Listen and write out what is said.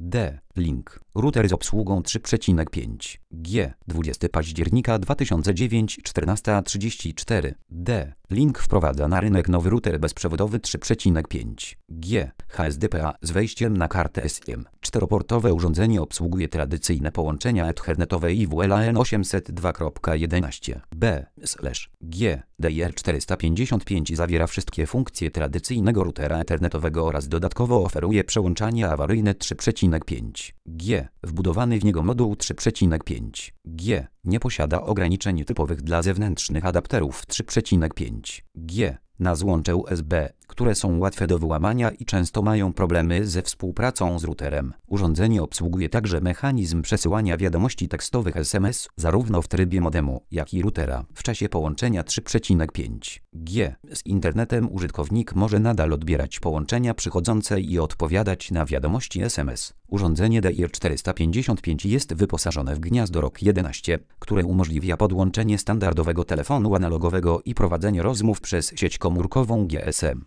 D. Link. Router z obsługą 3,5 G. 20 października 2009 14:34. D. Link wprowadza na rynek nowy router bezprzewodowy 3,5 G. HSDPA z wejściem na kartę SIM. Czteroportowe urządzenie obsługuje tradycyjne połączenia ethernetowe i WLAN 802.11. B. G. DIR 455 zawiera wszystkie funkcje tradycyjnego routera ethernetowego oraz dodatkowo oferuje przełączanie awaryjne 3,5 G. Wbudowany w niego moduł 3,5 G. Nie posiada ograniczeń typowych dla zewnętrznych adapterów 3,5 G. Na złącze USB, które są łatwe do wyłamania i często mają problemy ze współpracą z routerem. Urządzenie obsługuje także mechanizm przesyłania wiadomości tekstowych SMS zarówno w trybie modemu, jak i routera. W czasie połączenia 3,5 G z internetem użytkownik może nadal odbierać połączenia przychodzące i odpowiadać na wiadomości SMS. Urządzenie DIR 455 jest wyposażone w gniazdo ROG 11, które umożliwia podłączenie standardowego telefonu analogowego i prowadzenie rozmów przez sieć komórkową GSM.